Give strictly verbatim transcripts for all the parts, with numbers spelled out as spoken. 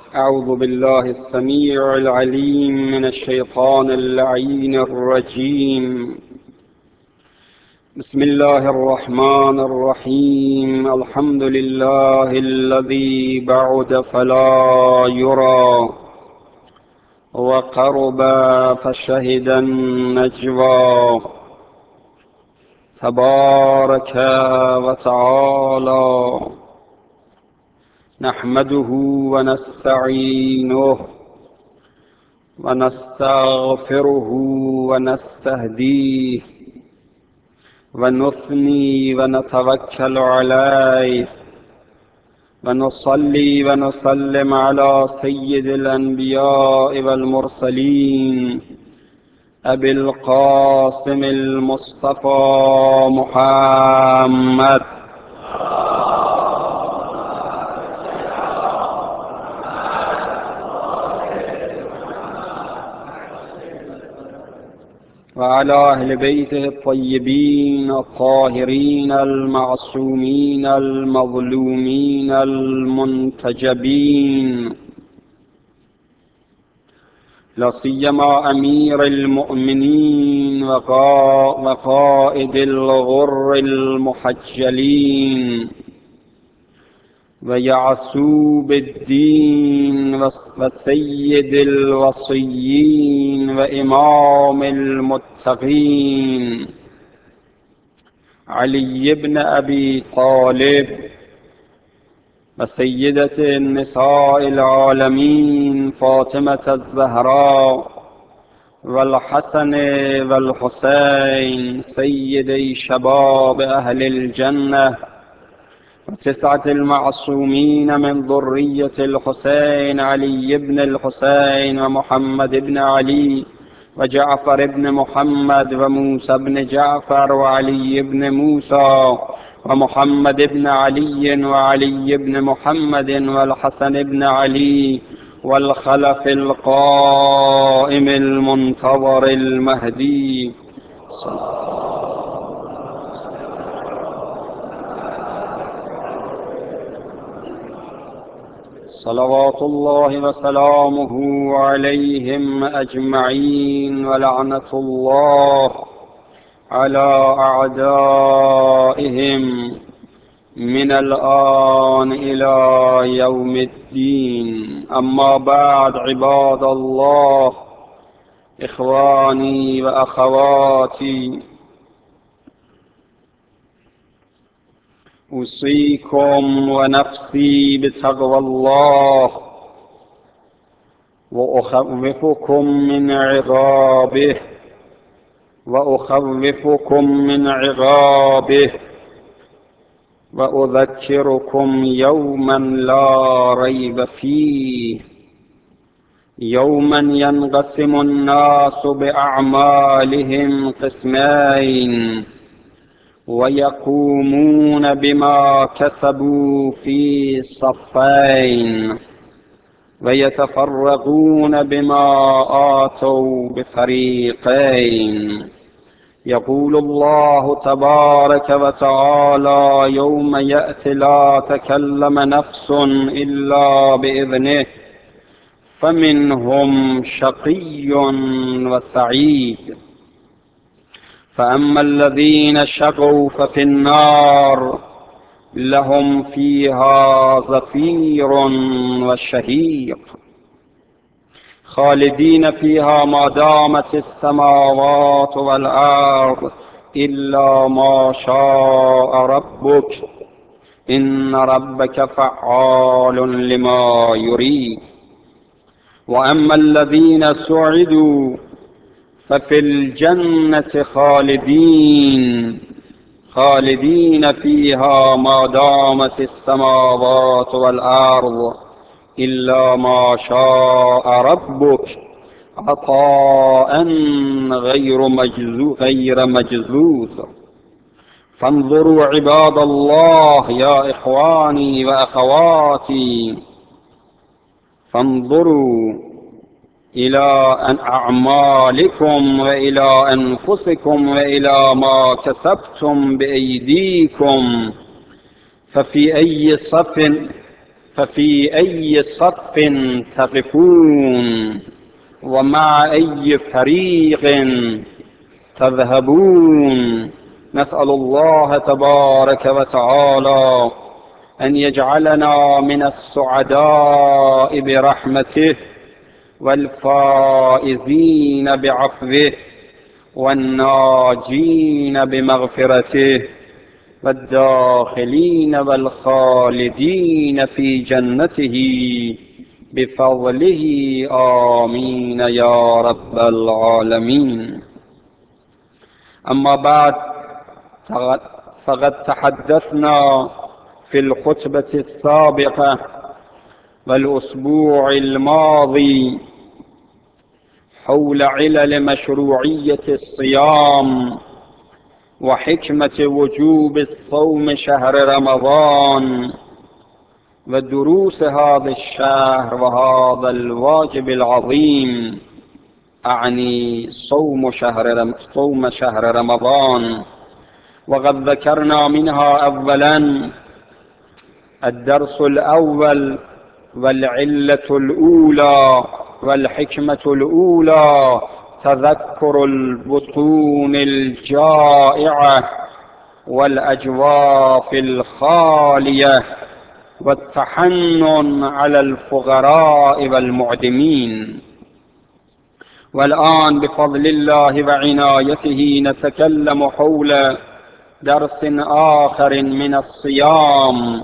أعوذ بالله السميع العليم من الشيطان اللعين الرجيم. بسم الله الرحمن الرحيم. الحمد لله الذي بعد فلا يرى وقرب فشهد النجوى. تبارك وتعالى نحمده ونستعينه ونستغفره ونستهديه ونثني ونتوكل عليه ونصلي ونسلم على سيد الأنبياء والمرسلين أبي القاسم المصطفى محمد وعلى أهل بيته الطيبين الطاهرين المعصومين المظلومين المنتجبين، لا سيما أمير المؤمنين وقائد الغر المحجلين ويعسوب الدين وسيد الوصيين وإمام المتقين علي بن أبي طالب وسيدة النساء العالمين فاطمة الزهراء والحسن والحسين سيدي شباب أهل الجنة وتسعة المعصومين من ذرية الحسين علي بن الحسين ومحمد بن علي وجعفر بن محمد وموسى بن جعفر وعلي بن موسى ومحمد بن علي وعلي بن محمد والحسن بن علي والخلف القائم المنتظر المهدي صلوات الله وسلامه عليهم أجمعين، ولعنة الله على أعدائهم من الآن إلى يوم الدين. أما بعد، عباد الله، إخواني وأخواتي، أوصيكم ونفسي بتقوى الله وأخوفكم من عقابه وأخوفكم من عقابه وأذكركم يوما لا ريب فيه، يوما ينقسم الناس بأعمالهم قسمين ويقومون بما كسبوا في صفين ويتفرقون بما آتوا بفريقين. يقول الله تبارك وتعالى: يوم يأتي لا تكلم نفس إلا بإذنه فمنهم شقي وسعيد. فأما الذين شقوا ففي النار لهم فيها زفير وشهيق خالدين فيها ما دامت السماوات والأرض إلا ما شاء ربك إن ربك فعال لما يريد. وأما الذين سعدوا ففي الجنة خالدين خالدين فيها ما دامت السماوات والأرض إلا ما شاء ربك عطاء غير مجذوذ غير مجذوذ. فانظروا عباد الله يا إخواني وأخواتي، فانظروا إلى أعمالكم وإلى أنفسكم وإلى ما كسبتم بأيديكم، ففي أي صف ففي أي صف تقفون ومع أي فريق تذهبون؟ نسأل الله تبارك وتعالى أن يجعلنا من السعداء برحمته والفائزين بعفوه والناجين بمغفرته والداخلين والخالدين في جنته بفضله. آمين يا رب العالمين. أما بعد، فقد تحدثنا في الخطبة السابقة والأسبوع الماضي حول علل مشروعية الصيام وحكمة وجوب الصوم شهر رمضان ودروس هذا الشهر وهذا الواجب العظيم، أعني صوم شهر صوم شهر رمضان. وقد ذكرنا منها أولا الدرس الأول والعلة الأولى والحكمة الأولى تذكر البطون الجائعة والأجواف الخالية والتحنن على الفقراء والمعدمين. والآن بفضل الله وعنايته نتكلم حول درس آخر من الصيام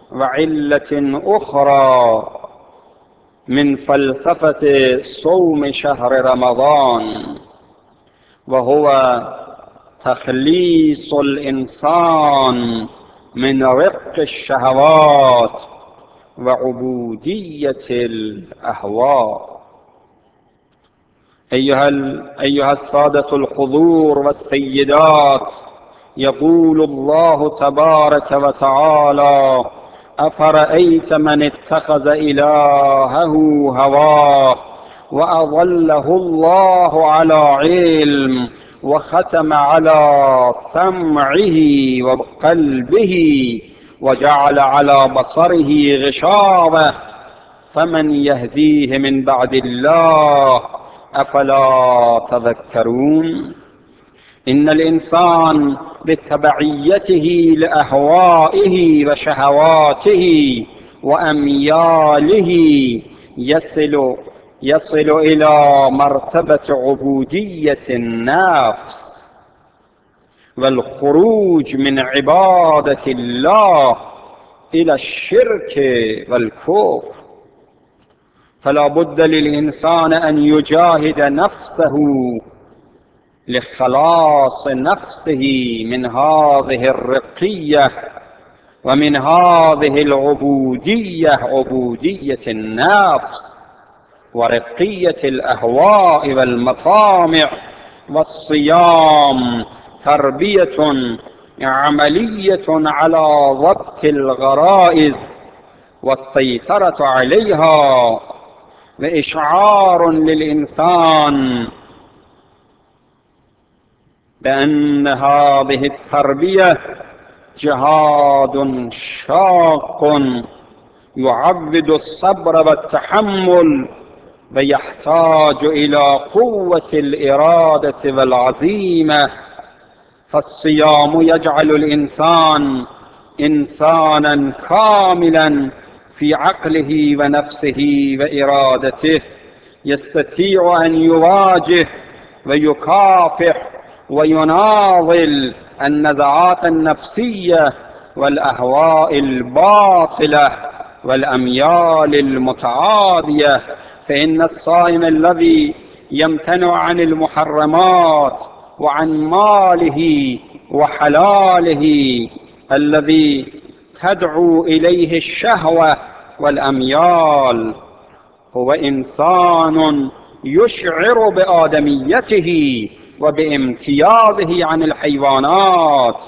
وعلة أخرى من فلسفة صوم شهر رمضان، وهو تخليص الإنسان من رق الشهوات وعبودية الأهواء. أيها, أيها السادة الحضور والسيدات، يقول الله تبارك وتعالى: أفرأيت من اتخذ إلهه هواه وأضله الله على علم وختم على سمعه وقلبه وجعل على بصره غشاوة فمن يهديه من بعد الله أفلا تذكرون؟ إن الإنسان بتبعيته لأهوائه وشهواته وأمياله يصل يصل إلى مرتبة عبودية النفس والخروج من عبادة الله إلى الشرك والكفر. فلا بد للإنسان أن يجاهد نفسه لخلاص نفسه من هذه الرقية ومن هذه العبودية، عبودية النفس ورقية الأهواء والمطامع. والصيام تربية عملية على ضبط الغرائز والسيطرة عليها، وإشعار للإنسان بأن هذه التربية جهاد شاق يعبد الصبر والتحمل ويحتاج إلى قوة الإرادة والعزيمة. فالصيام يجعل الإنسان إنسانا كاملا في عقله ونفسه وإرادته، يستطيع أن يواجه ويكافح ويناضل النزعات النفسية والأهواء الباطلة والأميال المتعادية. فإن الصائم الذي يمتنع عن المحرمات وعن ماله وحلاله الذي تدعو إليه الشهوة والأميال هو إنسان يشعر بآدميته وبامتيازه عن الحيوانات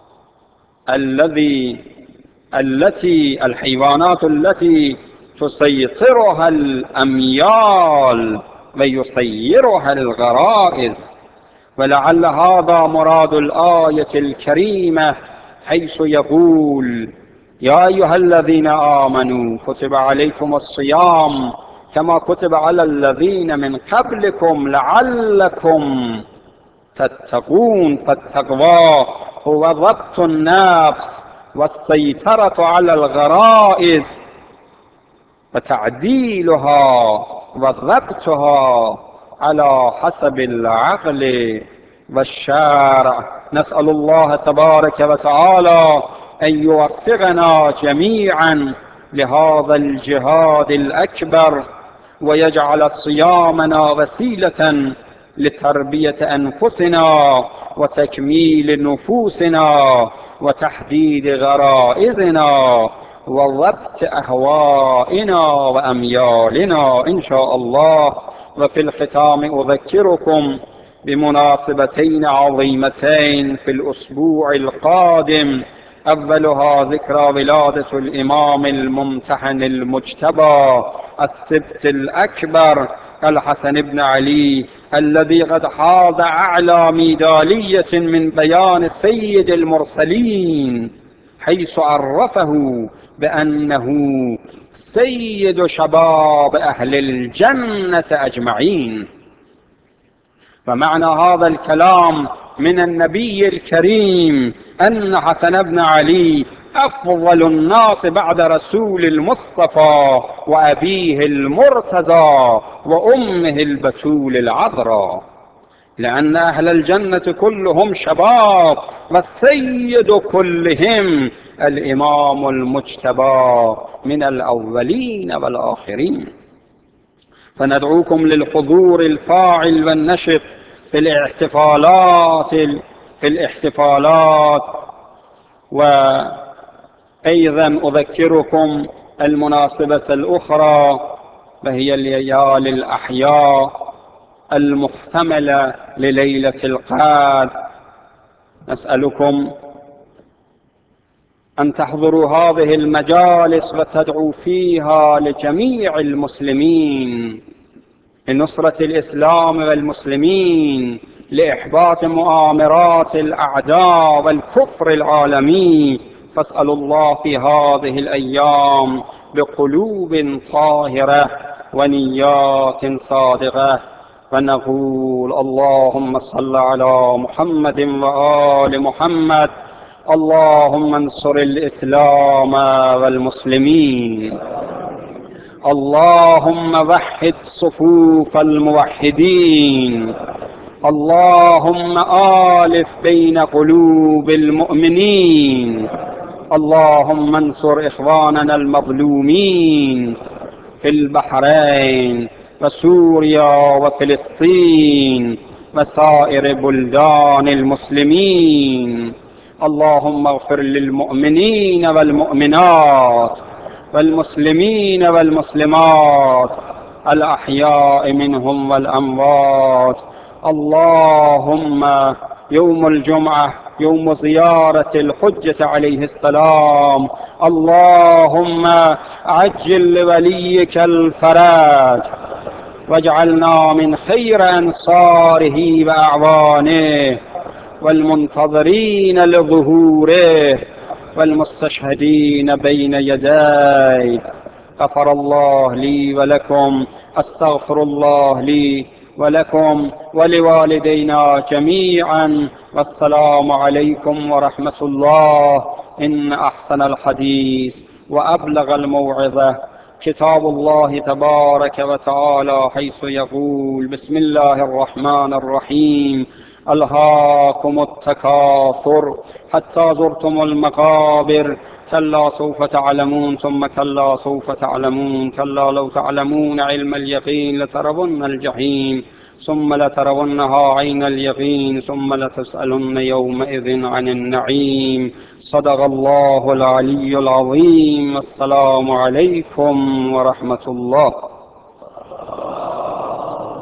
الذي التي الحيوانات التي تسيطرها الأميال ويسيرها الغرائز. ولعل هذا مراد الآية الكريمة حيث يقول: يا أيها الذين آمنوا كتب عليكم الصيام كما كتب على الذين من قبلكم لعلكم تتقون. فالتقوى هو ضبط النفس والسيطرة على الغرائز وتعديلها وضبطها على حسب العقل والشرع. نسأل الله تبارك وتعالى أن يوفقنا جميعا لهذا الجهاد الأكبر، ويجعل صيامنا وسيلة لتربية أنفسنا وتكميل نفوسنا وتحديد غرائزنا وضبط أهوائنا وأميالنا إن شاء الله. وفي الختام أذكركم بمناسبتين عظيمتين في الأسبوع القادم، أولها ذكرى ولادة الإمام الممتحن المجتبى السبت الأكبر الحسن بن علي، الذي قد حاز أعلى ميدالية من بيان سيد المرسلين، حيث عرفه بأنه سيد شباب أهل الجنة أجمعين. ومعنى هذا الكلام من النبي الكريم أن حسن بن علي أفضل الناس بعد رسول المصطفى وأبيه المرتضى وأمه البتول العذراء، لأن أهل الجنة كلهم شباب، والسيد كلهم الإمام المجتبى من الأولين والآخرين. فندعوكم للحضور الفاعل والنشط في الاحتفالات في الاحتفالات وأيضا أذكركم المناسبة الأخرى، وهي الليالي الأحياء المحتملة لليلة القدر. نسألكم أن تحضروا هذه المجالس وتدعوا فيها لجميع المسلمين لنصرة الإسلام والمسلمين، لإحباط مؤامرات الأعداء والكفر العالمي. فاسألوا الله في هذه الأيام بقلوب طاهرة ونيات صادقة، ونقول اللهم صل على محمد وآل محمد. اللهم انصر الإسلام والمسلمين. اللهم وحد صفوف الموحدين. اللهم آلف بين قلوب المؤمنين. اللهم انصر إخواننا المظلومين في البحرين وسوريا وفلسطين وسائر بلدان المسلمين. اللهم اغفر للمؤمنين والمؤمنات والمسلمين والمسلمات الأحياء منهم والأموات. اللهم يوم الجمعة يوم زيارة الحجة عليه السلام، اللهم عجل لوليك الفرج واجعلنا من خير أنصاره وأعوانه والمنتظرين لظهوره والمستشهدين بين يديه. غفر الله لي ولكم، أستغفر الله لي ولكم ولوالدينا جميعا، والسلام عليكم ورحمة الله. إن أحسن الحديث وأبلغ الموعظة كتاب الله تبارك وتعالى، حيث يقول: بسم الله الرحمن الرحيم. ألهاكم التكاثر حتى زرتم المقابر، كلا سوف تعلمون ثم كلا سوف تعلمون، كلا لو تعلمون علم اليقين لترون الجحيم ثم لترونها عين اليقين ثم لتسألن يومئذ عن النعيم. صدق الله العلي العظيم. السلام عليكم ورحمة الله.